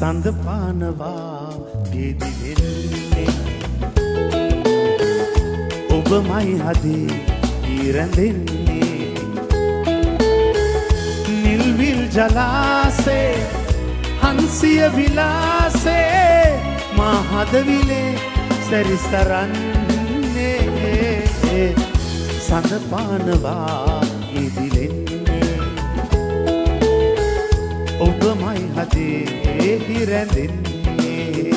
සඳ පානවා ගෙදිලෙන්නේ ඔබමයි හදේ ඉරැඳෙන්නේ නිල්විල් ජලාසේ හංසිය විලාසේ මා හදවිලේ සැරිසරන්නේ සඳ පානවා ගෙදිලෙන්නේ ඔබමයි හදේ ඉරැඳෙන්නේ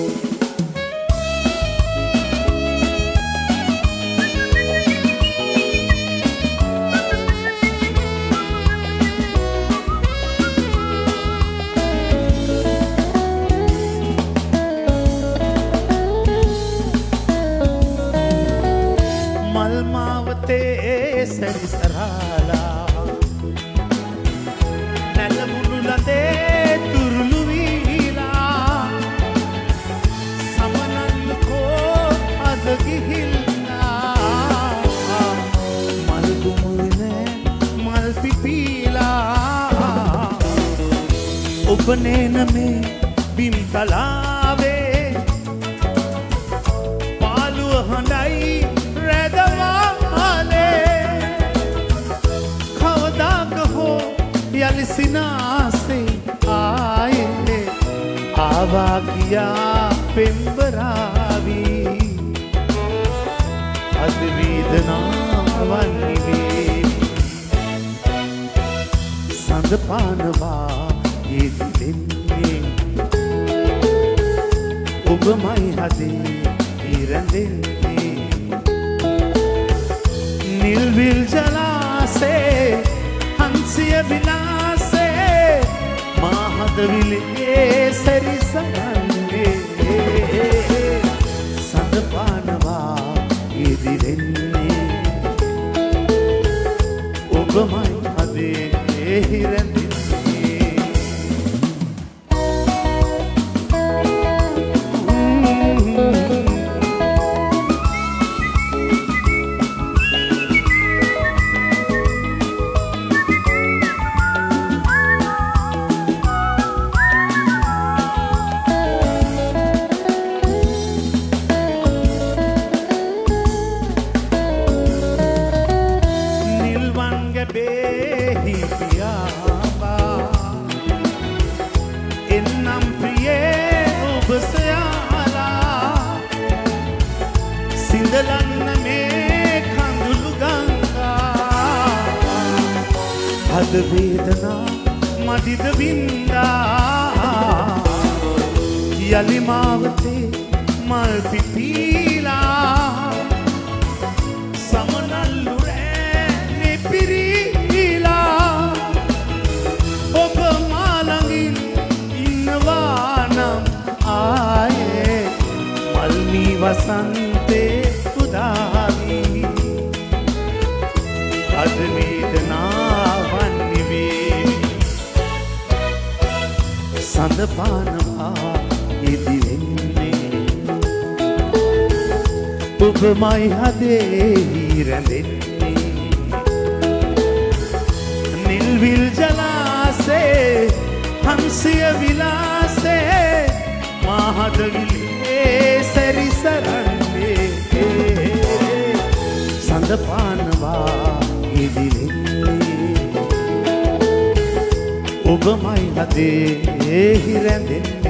මල් මාවතේ සැරිසරාලා නැලමුණු ලදේ තුරුළු වීලා සමනල්ලකෝ අද ගිහිල්ලා මල් ගුමුල්නේ මල් පිපීලා ඔබ නේන මේ බිම් තලාවේ පාළුව හඬයි යලිසිනාසේ ආයේ ආවා කියා පෙම්බරාවී අද වේදනාවන් නිවේ සඳ පානවා යෙදිලෙන්නේ ඔබමයි හදේ ඉරැඳෙන්නේ නිල්විල් ජලාසේ හංසිය විලාසේ මා හදවිලේ සැරිසරන්නේ සඳ පානවා ඉදිරෙන්නේ ඔබමයි හදේ ඉරැඳෙන්නේ එන්නම් ප්‍රියේ ඔබ සයාලා සිඳලන්න මේ කඳුළු ගංගා හද වේදනා මදිද වින්දා යලි මාවතේ මල් පිපීලා සමනල්ලු රැනේ පිරීලා ඔබ මාළඟින් ඉන්නවා නම් ආයේ මල්මී වසන්තේ උදාවී අද වේදනාවන් නිවේවි සඳ පානවා ඉදිරෙන්නේ ඔබමයි හදේ ඉරැඳෙන්නේ නිල්විල් ජලාසේ හංසිය විලාසේ මා හදවිලේ සැරිසරන්නේ සඳ පානවා ඉදිරෙන්නේ ඔබමයි හදේ ඉරැඳෙන්නේ